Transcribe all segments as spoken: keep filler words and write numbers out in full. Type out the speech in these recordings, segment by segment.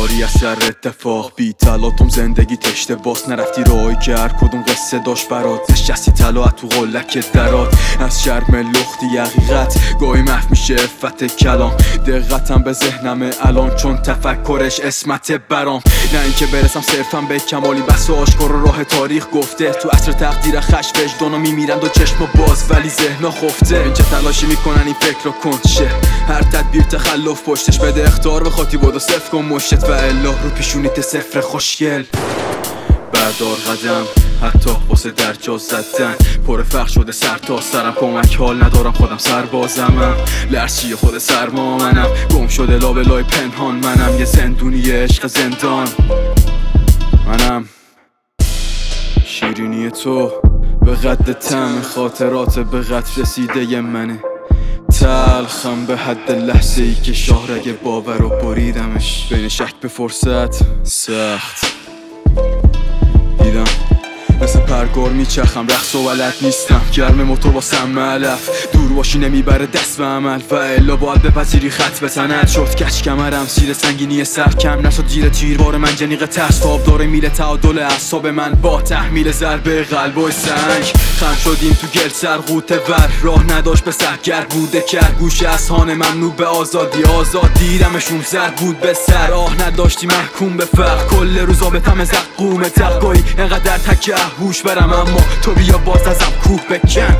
کاری از سر اتفاق بی تلاطم زندگیت اشتباس نرفتی راهی که هر کدوم قصه داشت برات نشستی طلا تو قلک درات از شرم لختی حقیقت گاهی محو میشه افت کلام دقتم به ذهنمه الان چون تفکرش اسمت برام نه اینکه برسم صرفم به کمالی بس آشکار و راه تاریخ گفته تو عصر تقدیر خش وجدانا میمیرند و چشم باز ولی ذهنا خفته این چه تلاشی میکنن این فکر رو کنشه هر تدبیر تخلف پشتش بده اختار به خاطی بود و صفر کن مشت و الا رو پیشونیت صفر خوشگل بردار قدم حتی واسه در جا زدن پر فرق شده سر تا سرم کمک حال ندارم خودم سربازمم لرچی خود سرما منم گم شده لابلای پنهان منم یه زندونی عشق زندان منم شیرینی تو به قد طعم خاطرات به قد رسیده ی منه تلخم به حد لحظه ای که شاهرگ باور رو بریدمش بین شک به فرصت سخت دیدم مثل پرگار میچرخم رقص و بلد نیستم گرم موتور واسم علف دور باشی نمیبره دست به عمل و الا باید بپذیری خط بزند شد کچ کمرم سیر سنگینی سر کم نشد جیر تیربار من جنیق ترس تاب داره میله تعادل اعصاب من با تحمیل ضربه قلب و سنگ خم شدیم تو گل سر غوطه ور راه نداشت به سرگر بوده کرد گوش اذهان ممنوع به آزادی آزاد دیدمشون زرد بود به سر آه نداشتی محکوم به فرق کل روزا به تم زقوم تقایی انقدر تکه هوش برم اما تو بیا باز ازم کوه بکن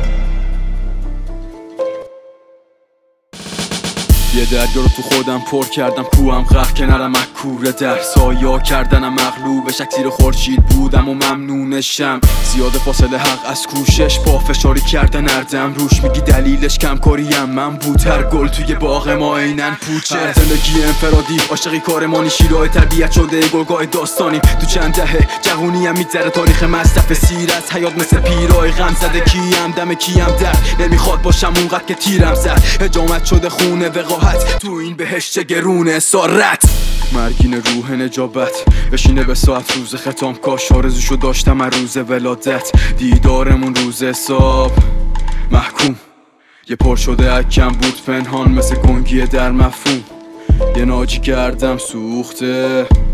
یه دریا رو تو خودم پر کردم کوهم غرق کنارم مکوره در سایا کردنم مغلوب شک زیر خورشید بودم و ممنونشم زیاد فاصله حق از کوشش پا فشاری کردن اردم روش میگی دلیلش کم کاریم من بود هر گل توی باغ ما اینن پوچه زندگی انفرادی عاشقی کارمانی شیرای طبیعت شده گلگاه داستانی تو چند دهه جوونیم میگذره تاریخ مصرف سیرت حیات مثل پیرای غم زده کیم دم کیم در نمیخواد باشم اونقدر که تیرم زد حجامت شده خونه وقاحت تو این بهشت گرونه اسارت مرگین روح نجابت بشینه به ساعت روز ختام کاش آرزوشو داشتم از روز ولادت دیدارمون روز حساب محکوم یه پر شده اکم بود پنهان مثل گنگی در مفهوم یه ناجی کردم سوخته